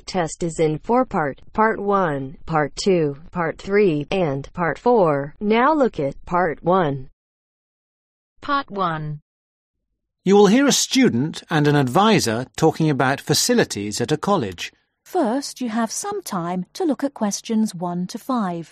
test is in 4-part, Part 1, Part 2, Part 3, and Part 4. Now look at Part 1. Part 1. You will hear a student and an advisor talking about facilities at a college. First, you have some time to look at questions 1 to 5.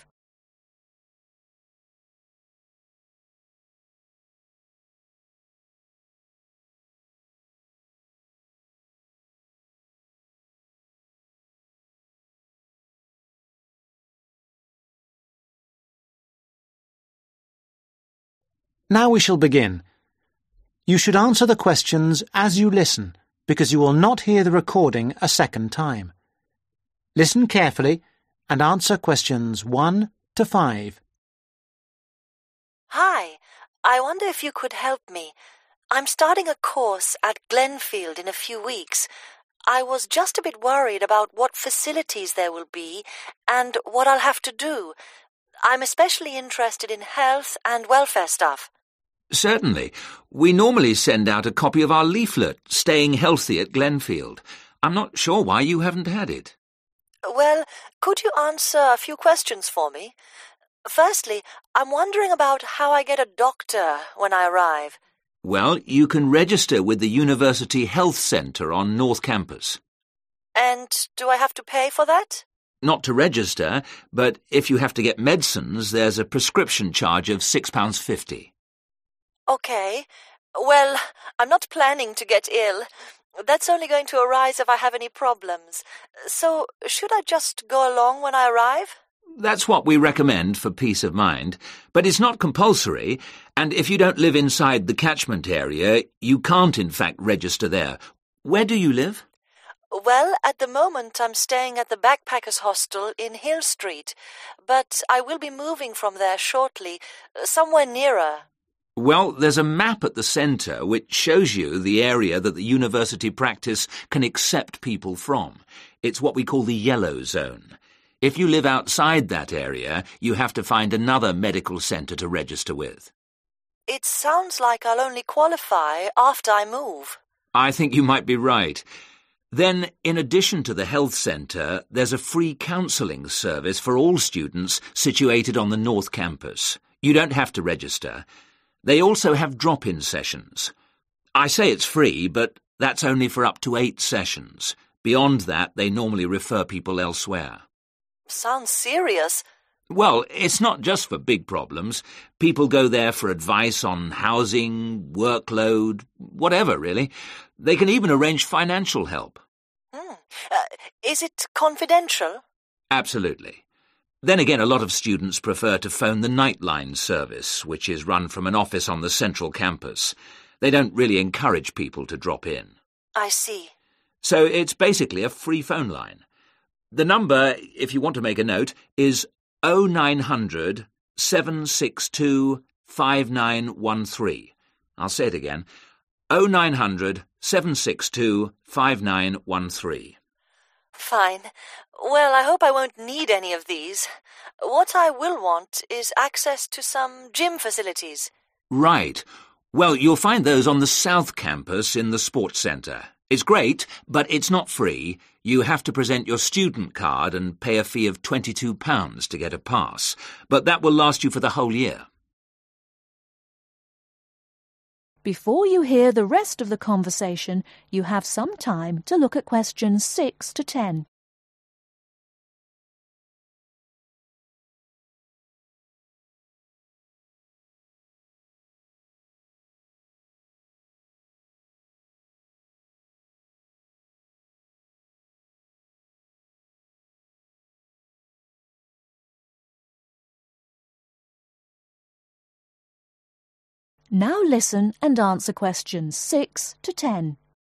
Now we shall begin. You should answer the questions as you listen, because you will not hear the recording a second time. Listen carefully and answer questions 1 to 5. Hi, I wonder if you could help me. I'm starting a course at Glenfield in a few weeks. I was just a bit worried about what facilities there will be and what I'll have to do. I'm especially interested in health and welfare stuff. Certainly. We normally send out a copy of our leaflet, Staying Healthy at Glenfield. I'm not sure why you haven't had it. Well, could you answer a few questions for me? Firstly, I'm wondering about how I get a doctor when I arrive. Well, you can register with the University Health Centre on North Campus. And do I have to pay for that? Not to register, but if you have to get medicines, there's a prescription charge of £6.50. Okay. Well, I'm not planning to get ill. That's only going to arise if I have any problems. So, should I just go along when I arrive? That's what we recommend for peace of mind, but it's not compulsory, and if you don't live inside the catchment area, you can't in fact register there. Where do you live? Well, at the moment I'm staying at the Backpackers Hostel in Hill Street, but I will be moving from there shortly, somewhere nearer. Well, there's a map at the centre which shows you the area that the university practice can accept people from. It's what we call the yellow zone. If you live outside that area, you have to find another medical centre to register with. It sounds like I'll only qualify after I move. I think you might be right. Then, in addition to the health centre, there's a free counselling service for all students situated on the North Campus. You don't have to register. They also have drop-in sessions. I say it's free, but that's only for up to 8 sessions. Beyond that, they normally refer people elsewhere. Sounds serious. Well, it's not just for big problems. People go there for advice on housing, workload, whatever, really. They can even arrange financial help. Is it confidential? Absolutely. Then again, a lot of students prefer to phone the Nightline service, which is run from an office on the central campus. They don't really encourage people to drop in. I see. So it's basically a free phone line. The number, if you want to make a note, is 0900 762 5913. I'll say it again. 0900 762 5913. Fine. Well, I hope I won't need any of these. What I will want is access to some gym facilities. Right. Well, you'll find those on the South Campus in the Sports Centre. It's great, but it's not free. You have to present your student card and pay a fee of £22 to get a pass. But that will last you for the whole year. Before you hear the rest of the conversation, you have some time to look at questions 6 to 10. Now listen and answer questions 6 to 10.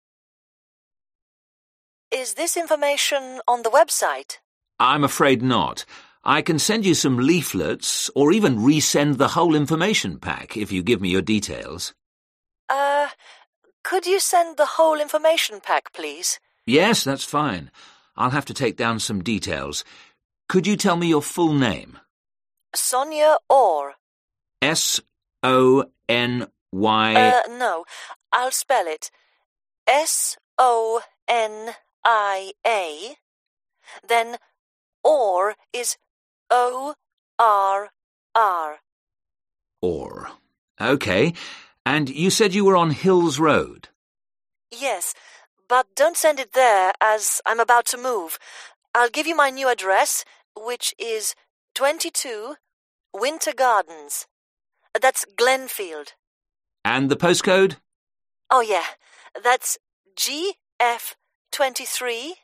Is this information on the website? I'm afraid not. I can send you some leaflets or even resend the whole information pack if you give me your details. Could you send the whole information pack, please? Yes, that's fine. I'll have to take down some details. Could you tell me your full name? Sonia Orr. S-O-N-Y... No, I'll spell it. S-O-N-I-A Then or is O-R-R. Or. OK. And you said you were on Hills Road? Yes, but don't send it there as I'm about to move. I'll give you my new address, which is 22 Winter Gardens. That's Glenfield. And the postcode? Oh, yeah. That's GF23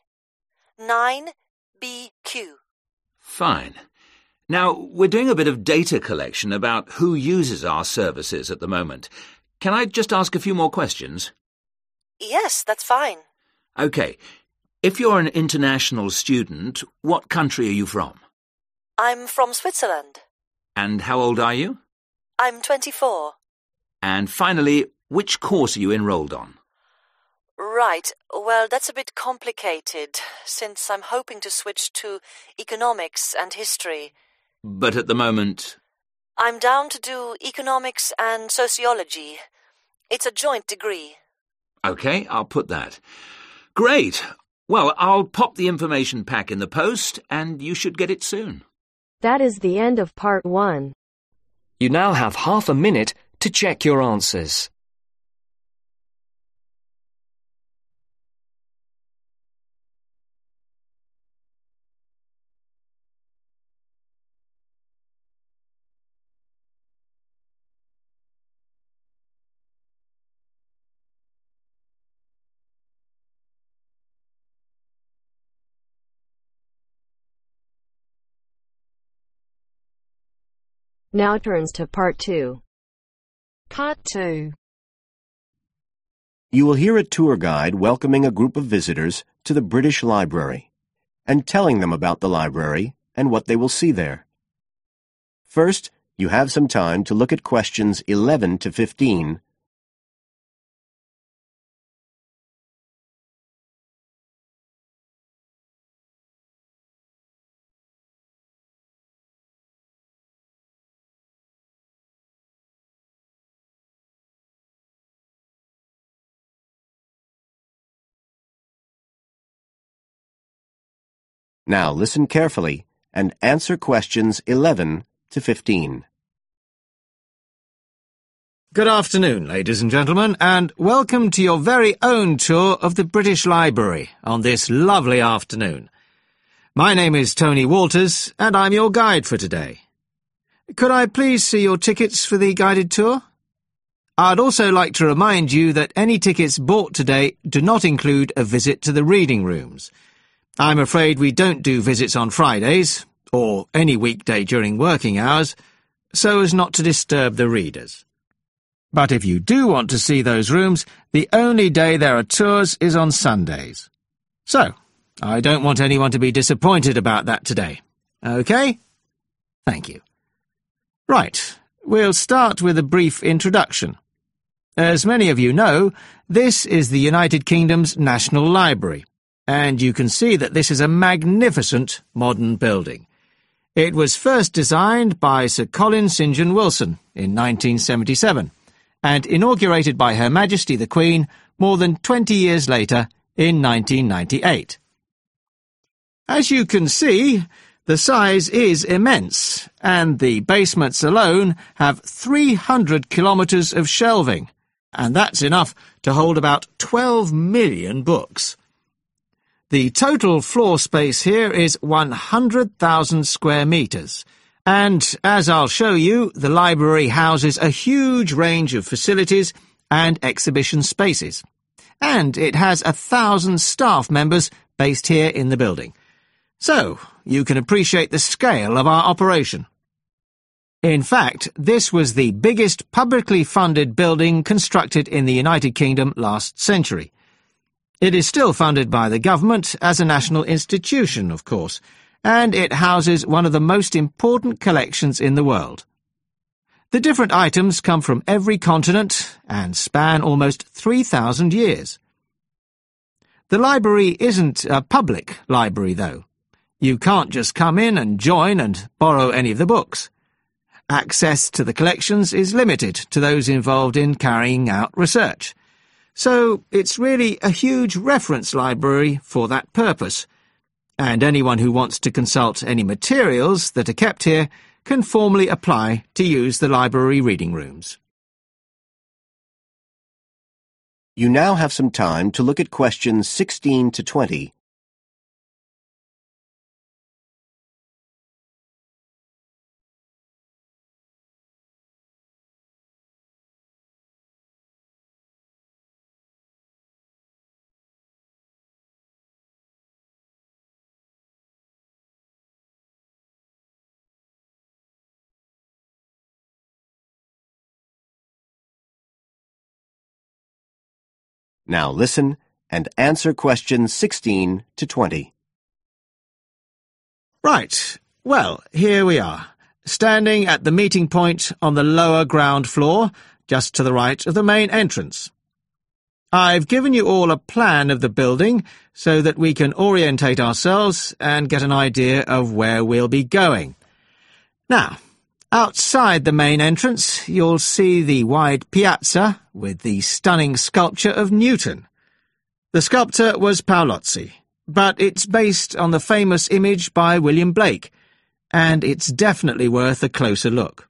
9BQ. Fine. Now, we're doing a bit of data collection about who uses our services at the moment. Can I just ask a few more questions? Yes, that's fine. OK. If you're an international student, what country are you from? I'm from Switzerland. And how old are you? I'm 24. And finally, which course are you enrolled on? Right. Well, that's a bit complicated, since I'm hoping to switch to economics and history. But at the moment... I'm down to do economics and sociology. It's a joint degree. OK, I'll put that. Great. Well, I'll pop the information pack in the post, and you should get it soon. That is the end of part 1. You now have half a minute to check your answers. Now turns to part 2. Part 2. You will hear a tour guide welcoming a group of visitors to the British Library and telling them about the library and what they will see there. First, you have some time to look at questions 11 to 15. Now listen carefully and answer questions 11 to 15. Good afternoon, ladies and gentlemen, and welcome to your very own tour of the British Library on this lovely afternoon. My name is Tony Walters, and I'm your guide for today. Could I please see your tickets for the guided tour? I'd also like to remind you that any tickets bought today do not include a visit to the reading rooms. I'm afraid we don't do visits on Fridays, or any weekday during working hours, so as not to disturb the readers. But if you do want to see those rooms, the only day there are tours is on Sundays. So, I don't want anyone to be disappointed about that today. OK? Thank you. Right, we'll start with a brief introduction. As many of you know, this is the United Kingdom's National Library, and you can see that this is a magnificent modern building. It was first designed by Sir Colin St. John Wilson in 1977, and inaugurated by Her Majesty the Queen more than 20 years later in 1998. As you can see, the size is immense, and the basements alone have 300 kilometres of shelving, and that's enough to hold about 12 million books. The total floor space here is 100,000 square metres, and, as I'll show you, the library houses a huge range of facilities and exhibition spaces. And it has 1,000 staff members based here in the building. So, you can appreciate the scale of our operation. In fact, this was the biggest publicly funded building constructed in the United Kingdom last century. It is still funded by the government as a national institution, of course, and it houses one of the most important collections in the world. The different items come from every continent and span almost 3,000 years. The library isn't a public library, though. You can't just come in and join and borrow any of the books. Access to the collections is limited to those involved in carrying out research. So it's really a huge reference library for that purpose. and anyone who wants to consult any materials that are kept here can formally apply to use the library reading rooms. You now have some time to look at questions 16 to 20. Now listen and answer questions 16 to 20. Right. Well, here we are, standing at the meeting point on the lower ground floor, just to the right of the main entrance. I've given you all a plan of the building so that we can orientate ourselves and get an idea of where we'll be going. Now, outside the main entrance, you'll see the wide piazza with the stunning sculpture of Newton. The sculptor was Paolozzi, but it's based on the famous image by William Blake, and it's definitely worth a closer look.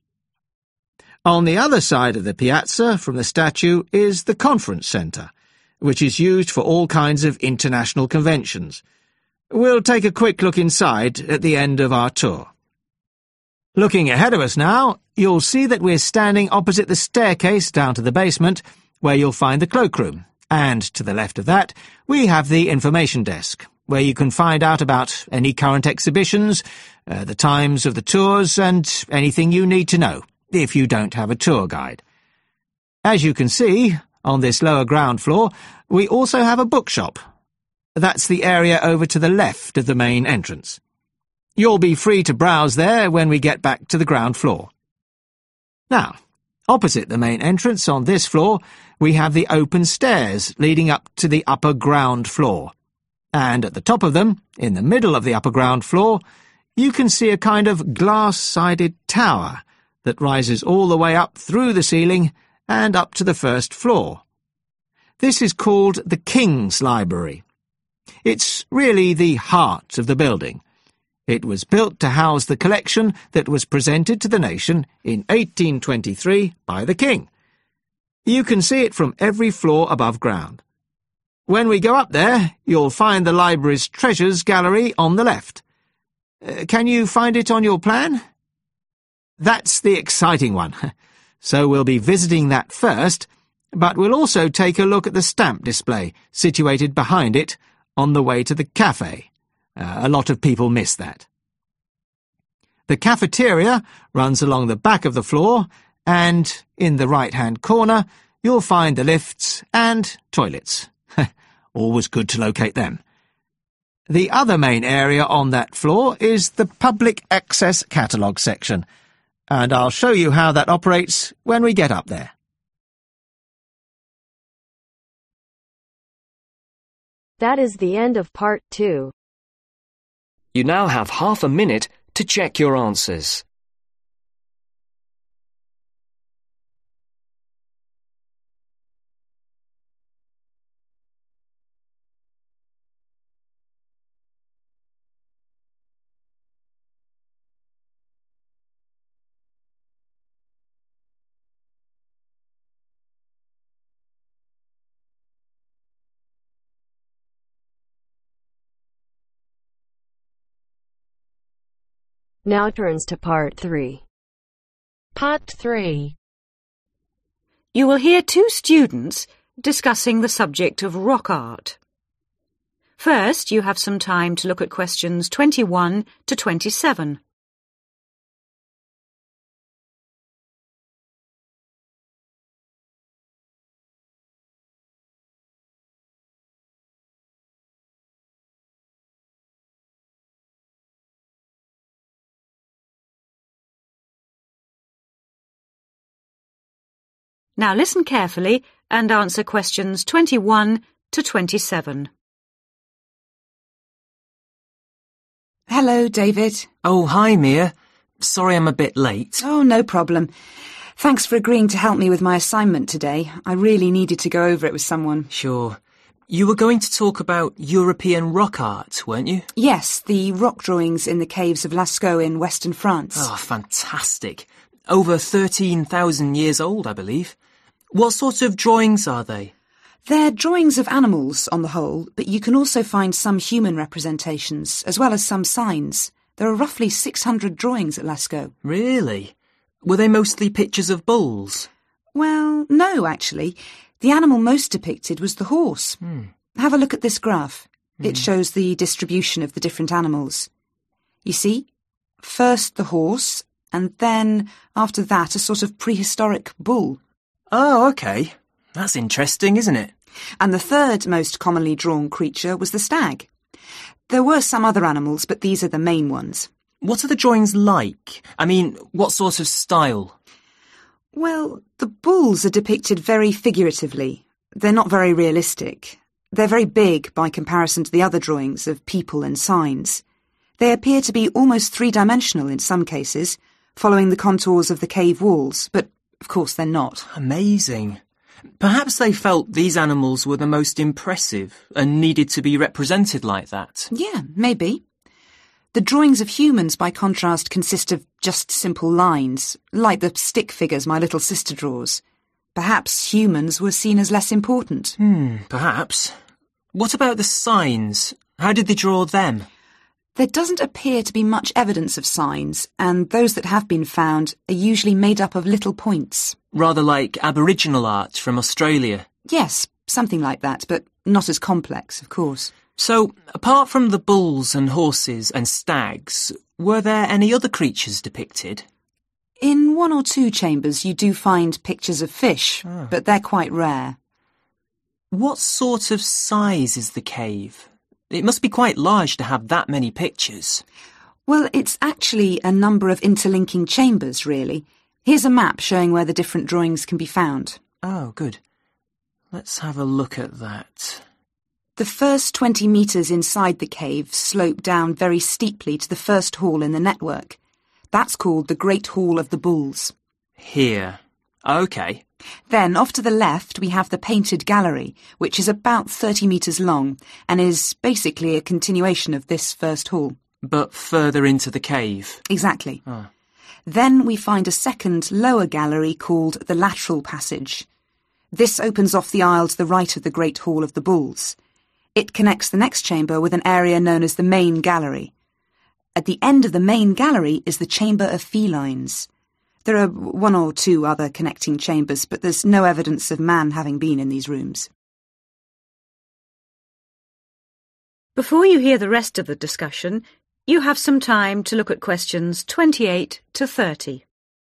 On the other side of the piazza from the statue is the conference centre, which is used for all kinds of international conventions. We'll take a quick look inside at the end of our tour. Looking ahead of us now, you'll see that we're standing opposite the staircase down to the basement, where you'll find the cloakroom, and to the left of that, we have the information desk, where you can find out about any current exhibitions, the times of the tours, and anything you need to know, if you don't have a tour guide. As you can see, on this lower ground floor, we also have a bookshop. That's the area over to the left of the main entrance. You'll be free to browse there when we get back to the ground floor. Now, opposite the main entrance on this floor, we have the open stairs leading up to the upper ground floor. And at the top of them, in the middle of the upper ground floor, you can see a kind of glass-sided tower that rises all the way up through the ceiling and up to the first floor. This is called the King's Library. It's really the heart of the building. It was built to house the collection that was presented to the nation in 1823 by the King. You can see it from every floor above ground. When we go up there, you'll find the library's treasures gallery on the left. Can you find it on your plan? That's the exciting one. So we'll be visiting that first, but we'll also take a look at the stamp display situated behind it on the way to the cafe. A lot of people miss that. The cafeteria runs along the back of the floor, and in the right-hand corner you'll find the lifts and toilets. Always good to locate them. The other main area on that floor is the public access catalogue section, and I'll show you how that operates when we get up there. That is the end of part 2. You now have half a minute to check your answers. Now turns to part 3. Part 3. You will hear two students discussing the subject of rock art. First, you have some time to look at questions 21 to 27. Now listen carefully and answer questions 21 to 27. Hello, David. Oh, hi, Mia. Sorry I'm a bit late. Oh, no problem. Thanks for agreeing to help me with my assignment today. I really needed to go over it with someone. Sure. You were going to talk about European rock art, weren't you? Yes, the rock drawings in the caves of Lascaux in western France. Oh, fantastic. Over 13,000 years old, I believe. What sort of drawings are they? They're drawings of animals on the whole, but you can also find some human representations, as well as some signs. There are roughly 600 drawings at Lascaux. Really? Were they mostly pictures of bulls? Well, no, actually. The animal most depicted was the horse. Have a look at this graph. It shows the distribution of the different animals. You see? First the horse, and then, after that, a sort of prehistoric bull. Oh, OK. That's interesting, isn't it? And the third most commonly drawn creature was the stag. There were some other animals, but these are the main ones. What are the drawings like? I mean, what sort of style? Well, the bulls are depicted very figuratively. They're not very realistic. They're very big by comparison to the other drawings of people and signs. They appear to be almost three-dimensional in some cases, following the contours of the cave walls, but of course they're not. Amazing. Perhaps they felt these animals were the most impressive and needed to be represented like that. Yeah, maybe. The drawings of humans, by contrast, consist of just simple lines, like the stick figures my little sister draws. Perhaps humans were seen as less important. Perhaps. What about the signs? How did they draw them? There doesn't appear to be much evidence of signs, and those that have been found are usually made up of little points. Rather like Aboriginal art from Australia. Yes, something like that, but not as complex, of course. So, apart from the bulls and horses and stags, were there any other creatures depicted? In one or two chambers you do find pictures of fish, but they're quite rare. What sort of size is the cave? It must be quite large to have that many pictures. Well, it's actually a number of interlinking chambers, really. Here's a map showing where the different drawings can be found. Oh, good. Let's have a look at that. The first 20 metres inside the cave slope down very steeply to the first hall in the network. That's called the Great Hall of the Bulls. Here. OK. Then, off to the left, we have the Painted Gallery, which is about 30 metres long and is basically a continuation of this first hall. But further into the cave. Exactly. Then we find a second, lower gallery called the Lateral Passage. This opens off the aisle to the right of the Great Hall of the Bulls. It connects the next chamber with an area known as the Main Gallery. At the end of the Main Gallery is the Chamber of Felines. There are one or two other connecting chambers, but there's no evidence of man having been in these rooms. Before you hear the rest of the discussion, you have some time to look at questions 28 to 30.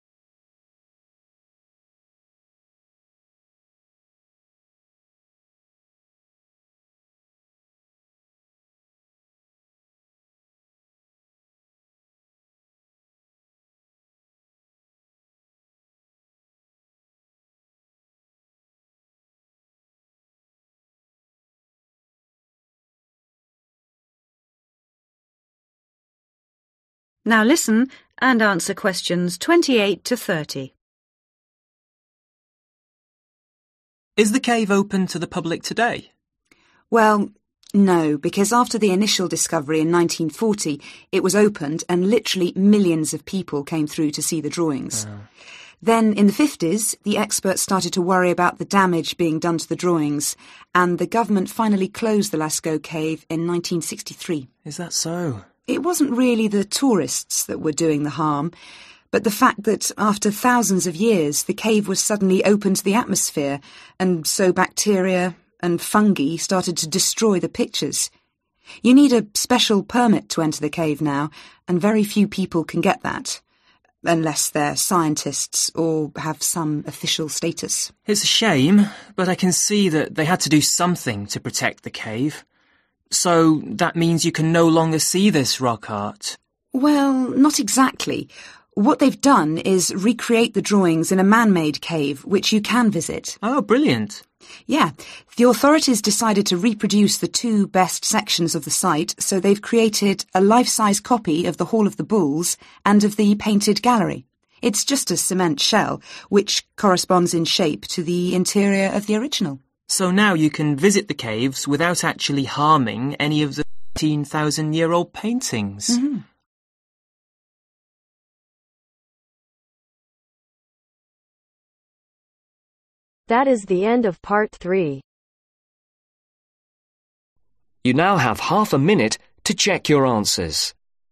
Now listen and answer questions 28 to 30. Is the cave open to the public today? Well, no, because after the initial discovery in 1940, it was opened and literally millions of people came through to see the drawings. Then, in the 50s, the experts started to worry about the damage being done to the drawings, and the government finally closed the Lascaux cave in 1963. Is that so? It wasn't really the tourists that were doing the harm, but the fact that after thousands of years the cave was suddenly open to the atmosphere, and so bacteria and fungi started to destroy the pictures. You need a special permit to enter the cave now, and very few people can get that, unless they're scientists or have some official status. It's a shame, but I can see that they had to do something to protect the cave. So that means you can no longer see this rock art? Well, not exactly. What they've done is recreate the drawings in a man-made cave, which you can visit. Oh, brilliant. Yeah, the authorities decided to reproduce the two best sections of the site, so they've created a life-size copy of the Hall of the Bulls and of the Painted Gallery. It's just a cement shell, which corresponds in shape to the interior of the original. So now you can visit the caves without actually harming any of the 13,000-year-old paintings. Mm-hmm. That is the end of part 3. You now have half a minute to check your answers.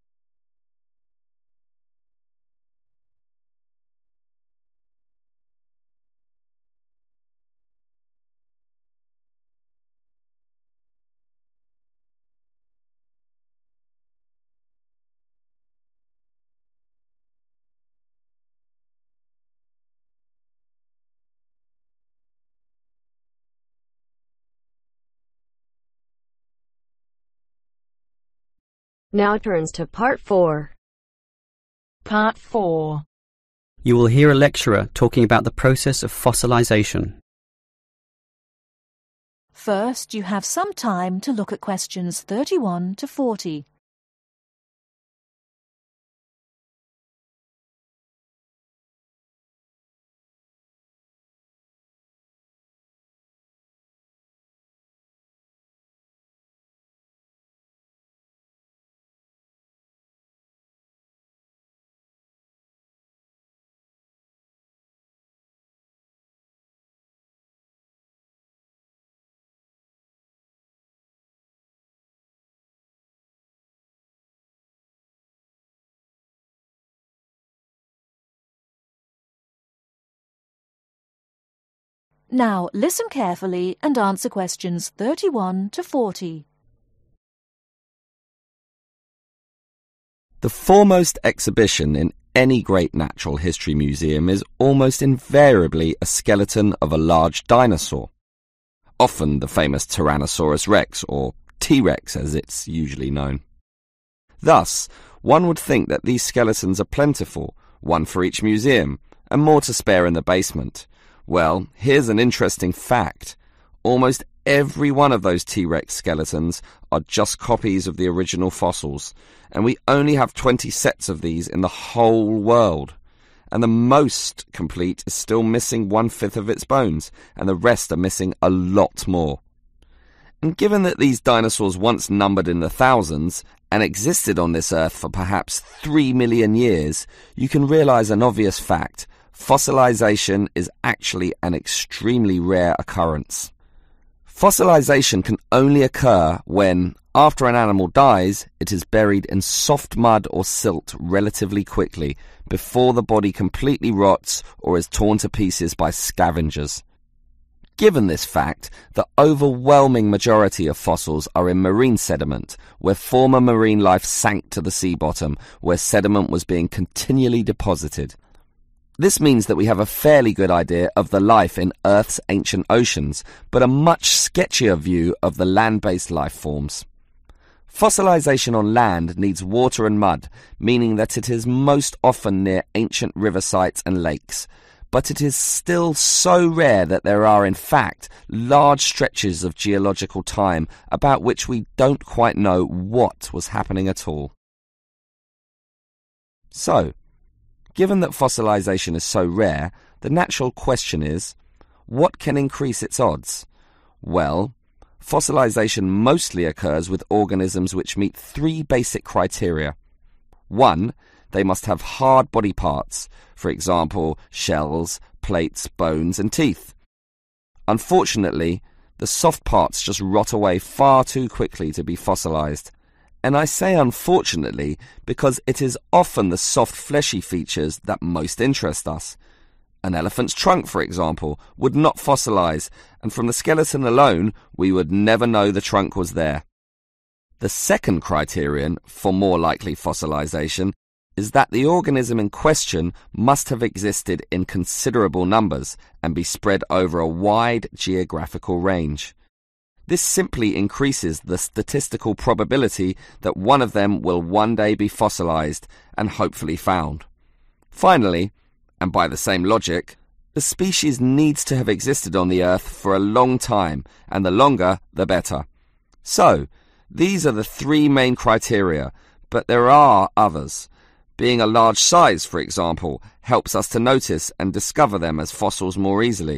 Now turns to part 4. Part 4. You will hear a lecturer talking about the process of fossilization. First, you have some time to look at questions 31 to 40. Now listen carefully and answer questions 31 to 40. The foremost exhibition in any great natural history museum is almost invariably a skeleton of a large dinosaur. Often the famous Tyrannosaurus rex, or T-Rex as it's usually known. Thus, one would think that these skeletons are plentiful, one for each museum, and more to spare in the basement. Well, here's an interesting fact. Almost every one of those T-Rex skeletons are just copies of the original fossils, and we only have 20 sets of these in the whole world. And the most complete is still missing 1/5 of its bones, and the rest are missing a lot more. And given that these dinosaurs once numbered in the thousands, and existed on this earth for perhaps 3 million years, you can realize an obvious fact. Fossilization is actually an extremely rare occurrence. Fossilization can only occur when, after an animal dies, it is buried in soft mud or silt relatively quickly, before the body completely rots or is torn to pieces by scavengers. Given this fact, the overwhelming majority of fossils are in marine sediment, where former marine life sank to the sea bottom, where sediment was being continually deposited. This means that we have a fairly good idea of the life in Earth's ancient oceans, but a much sketchier view of the land-based life forms. Fossilization on land needs water and mud, meaning that it is most often near ancient river sites and lakes. But it is still so rare that there are, in fact, large stretches of geological time about which we don't quite know what was happening at all. So, given that fossilization is so rare, the natural question is, what can increase its odds? Well, fossilization mostly occurs with organisms which meet 3 basic criteria. 1, they must have hard body parts, for example, shells, plates, bones and teeth. Unfortunately, the soft parts just rot away far too quickly to be fossilized. And I say unfortunately because it is often the soft fleshy features that most interest us. An elephant's trunk, for example, would not fossilize, and from the skeleton alone we would never know the trunk was there. The second criterion for more likely fossilization is that the organism in question must have existed in considerable numbers and be spread over a wide geographical range. This simply increases the statistical probability that one of them will one day be fossilized and hopefully found. Finally, and by the same logic, the species needs to have existed on the Earth for a long time, and the longer, the better. So, these are the 3 main criteria, but there are others. Being a large size, for example, helps us to notice and discover them as fossils more easily,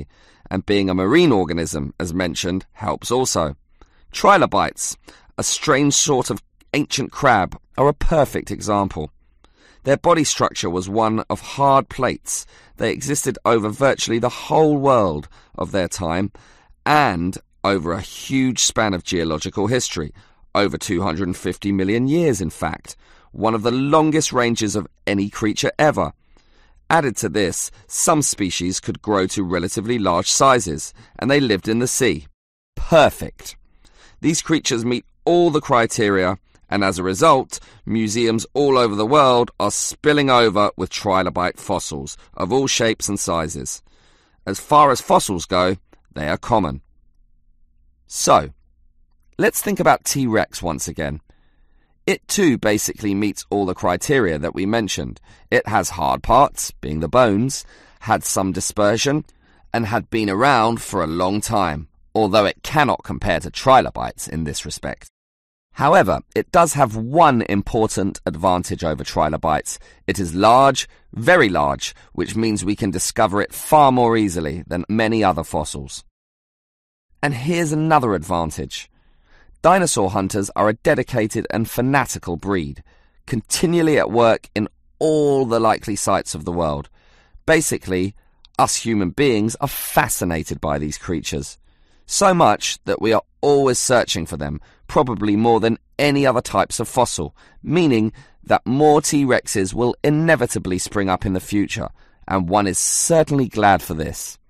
and being a marine organism, as mentioned, helps also. Trilobites, a strange sort of ancient crab, are a perfect example. Their body structure was one of hard plates. They existed over virtually the whole world of their time and over a huge span of geological history, over 250 million years in fact, one of the longest ranges of any creature ever. Added to this, some species could grow to relatively large sizes, and they lived in the sea. Perfect. These creatures meet all the criteria, and as a result, museums all over the world are spilling over with trilobite fossils of all shapes and sizes. As far as fossils go, they are common. So, let's think about T-Rex once again. It too basically meets all the criteria that we mentioned. It has hard parts, being the bones, had some dispersion, and had been around for a long time, although it cannot compare to trilobites in this respect. However, it does have one important advantage over trilobites. It is large, very large, which means we can discover it far more easily than many other fossils. And here's another advantage. Dinosaur hunters are a dedicated and fanatical breed, continually at work in all the likely sites of the world. Basically, us human beings are fascinated by these creatures. So much that we are always searching for them, probably more than any other types of fossil, meaning that more T-Rexes will inevitably spring up in the future, and one is certainly glad for this.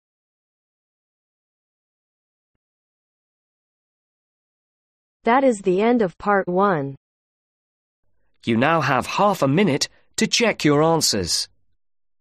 That is the end of part 1. You now have half a minute to check your answers.